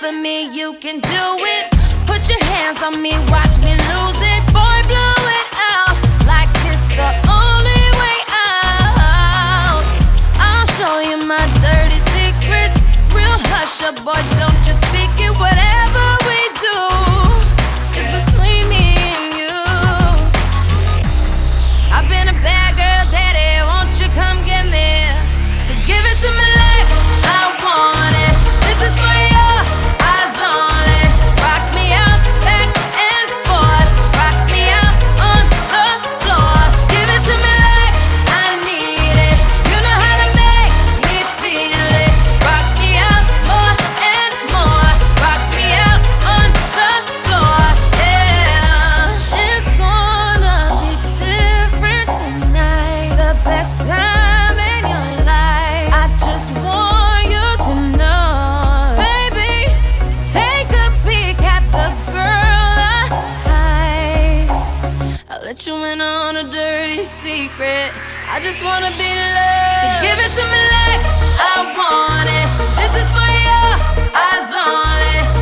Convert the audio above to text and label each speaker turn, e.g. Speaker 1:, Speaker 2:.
Speaker 1: for me, you can do it. Put your hands on me, watch me lose it. Boy, blow it out like it's the only way out. I'll show you my dirty secrets. Real hush up, boy, don't just speak it. Whatever we do is between me and you. I've been a bad girl, daddy, won't you come get me? So give it to me like I want it. This is for your eyes only. Rock me out, back and forth. Rock me out on the floor. Give it to me like I need it. You know how to make me feel it. Rock me out more and more. Rock me out on the floor, yeah. It's gonna be different tonight. The best time in your life. I just want you to know, baby, take a peek at the girl I I'll let you in on a dirty secret. I just wanna be loved. So give it to me like I want it. This is for your eyes only.